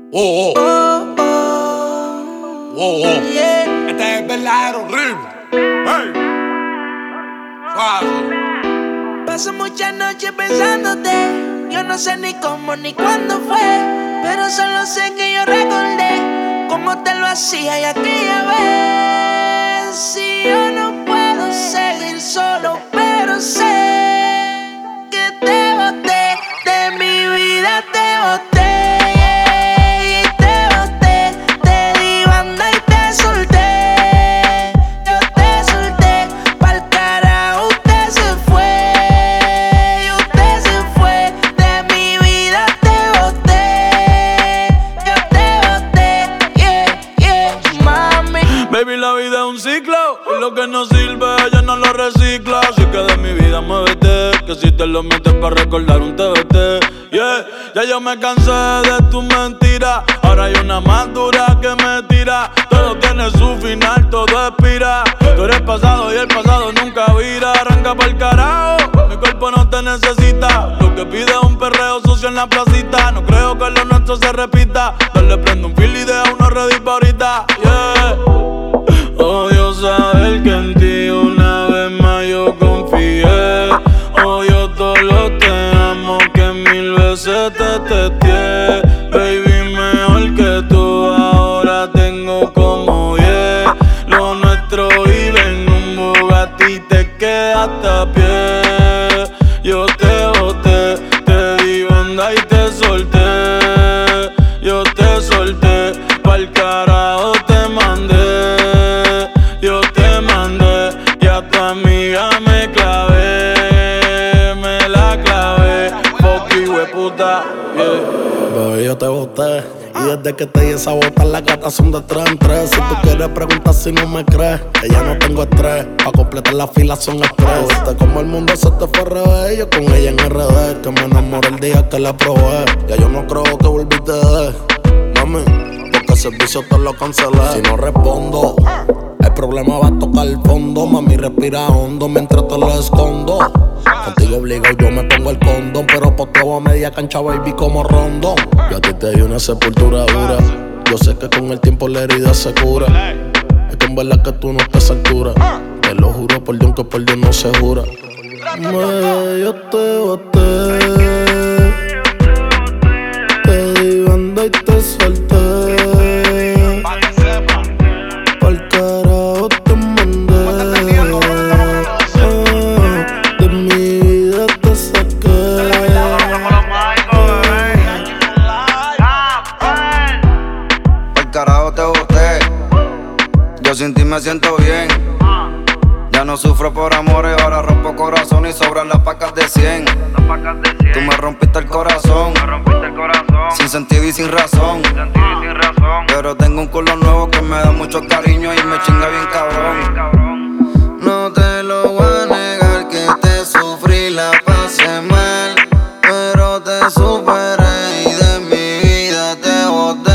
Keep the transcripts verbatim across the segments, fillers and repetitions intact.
Oh, oh. Oh, oh. Oh, oh. Yeah. Este es el verdadero ritmo. Hey. Suave. Paso muchas noches pensándote. Yo no sé ni cómo ni cuándo fue, pero solo sé que yo recordé cómo te lo hacía y aquella vez. Si yo no puedo seguir solo, pero sé que te boté, de mi vida te boté. Baby, la vida es un ciclo y lo que no sirve ella no lo recicla. Así que de mi vida muévete, que si te lo metes para recordar un T B T. Yeah, ya yo me cansé de tus mentiras. Ahora hay una más dura que me tira. Todo tiene su final, todo expira. Tú eres pasado y el pasado nunca vira. Arranca pa'l carajo, mi cuerpo no te necesita. Lo que pide es un perreo sucio en la placita. No creo que lo nuestro se repita. Dale, prendo un fil y deja uno ready pa' ahorita. Yeah. Odio saber que en ti una vez más yo confié. Odio todo lo te amo que mil veces te testé. Baby, mejor que tú ahora tengo como diez. Lo nuestro vive en un Bugatti, te quedaste a pie. Yo te boté, te di banda y te solté. Yo te solté, pa'l carajo te mandé. Yo te mandé y a tu amiga me clavé, me la clavé, fuck you, hueputa, yeah. Bebé, yo te boté y desde que te di esa bota las gatas son de tres en tres. Si tú quieres preguntar si no me crees, que ya no tengo estrés, pa' completar la fila son express. Viste como el mundo se te fue al revés, yo con ella en R D, que me enamoré el día que la probé. Ya yo no creo que volviste de, mami, porque el servicio te lo cancelé. Si no respondo, el problema va a tocar el fondo. Mami, respira hondo mientras te lo escondo. Contigo obligado yo me pongo el condón, pero posteo a media cancha, baby, como rondón. Yo a ti te di una sepultura dura. Yo sé que con el tiempo la herida se cura. Es que en verdad que tú no estás a esa altura. Te lo juro por Dios que por Dios no se jura. Me, yo te boté, te di banda y te solté. Sin ti me siento bien. Ya no sufro por amores, ahora rompo corazón y sobran las pacas de cien. Tú me rompiste el corazón, sin sentido y sin razón. Pero tengo un culo nuevo que me da mucho cariño y me chinga bien cabrón. No te lo voy a negar que te sufrí, la pasé mal, pero te superé y de mi vida te boté.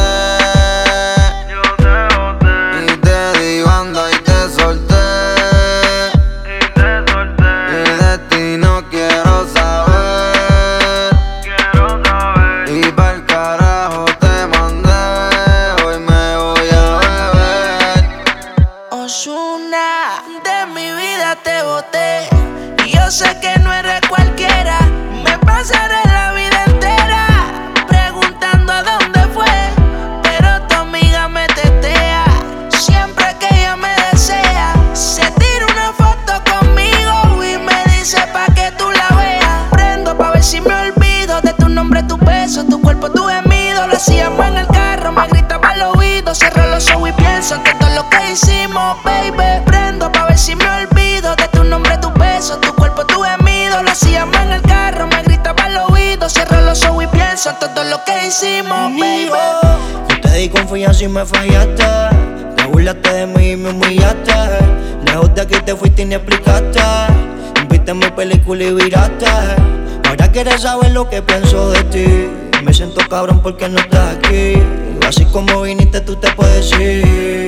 De mi vida te boté y yo sé que no eres cualquiera. Me pasaré la vida entera preguntando a dónde fue, pero tu amiga me tetea. Siempre que ella me desea, se tira una foto conmigo y me dice pa' que tú la veas. Prendo pa' ver si me olvido de tu nombre, tu beso, tu cuerpo, tu gemido. Lo hacíamos en el carro, me gritaba al oído. Cierro los ojos y pienso en todo lo que hicimos, baby. Prendo pa' ver si me olvido de tu nombre, tu beso, tu cuerpo, tu gemido. Lo hacíamos en el carro, me gritaba al oído. Cierro los ojos y pienso en todo lo que hicimos, baby. Yo te di confianza y me fallaste. Te burlaste de mí y me humillaste. Lejos de aquí te fuiste y ni explicaste. Viste mi película y viraste. Ahora quieres saber lo que pienso de ti. Me siento cabrón porque no estás aquí. Así como viniste tú te puedes ir.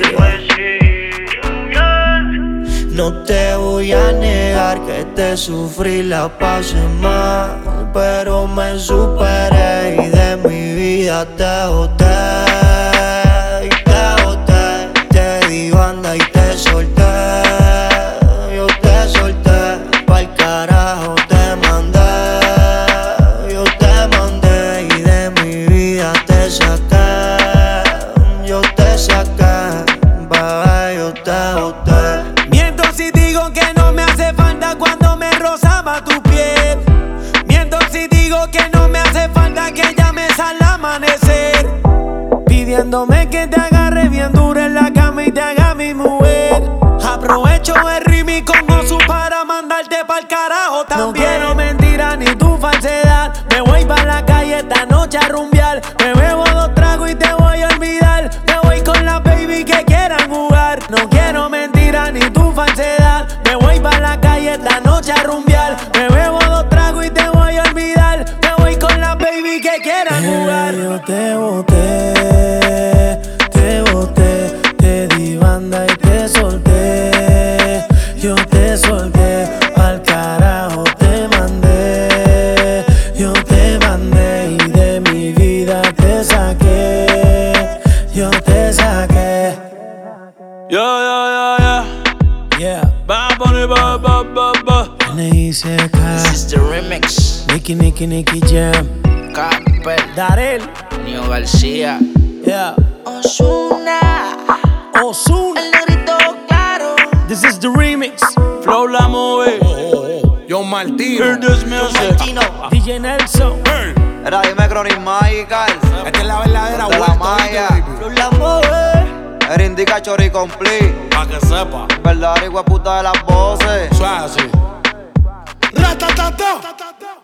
No te voy a negar que te sufrí, la pasé mal, pero me superé y de mi vida vida te boté, y te boté. Te di banda y te solté, yo te solté. Pa'l carajo te mandé, yo te mandé. Y de mi vida te saqué, yo te saqué, bebé, yo te boté. Miento si digo que no me hace falta cuando me rozaba tu piel. Miento si digo que no me hace falta que llames al amanecer, pidiéndome que te agarre bien duro en la cama y te haga mi mujer. Aprovecho el ritmo con Osu para mandarte pa'l carajo también. No quiero mentira ni tu falsedad. Me voy pa' la calle esta noche a rumbear. Me bebo dos tragos y te voy a olvidar. Me voy con la baby que quieran jugar. No quiero mentira ni tu falsedad. Me voy pa' la calle esta noche a rumbear. Me bebo dos tragos y te voy a olvidar. Me voy con la baby que quieran jugar. Yo te boté, te boté, te di banda y te solté. Yo te solté, pa'l carajo te mandé. Yo te mandé y de mi vida te saqué. Yo te saqué. Yeah, yeah, yeah, yeah. Yeah. Bad Bunny, ba, ba, ba, ba. N I C K. This is the remix. Nicky, Nicky, Nicky Jam. Camper, Darel. Nio García, Yeah. Ozuna, Ozuna. el negrito claro. This is the remix. Flow la movie. Yo Martino. Hear this music. D J Nelson. Hey. Era dime Chronic Magical. Esta es la verdadera De la vuelta, malla. ¿viste, baby? La mueve. Era indica chori complete. Pa' que sepa. Verdadera puta de las voces. Suave así. Ratatata.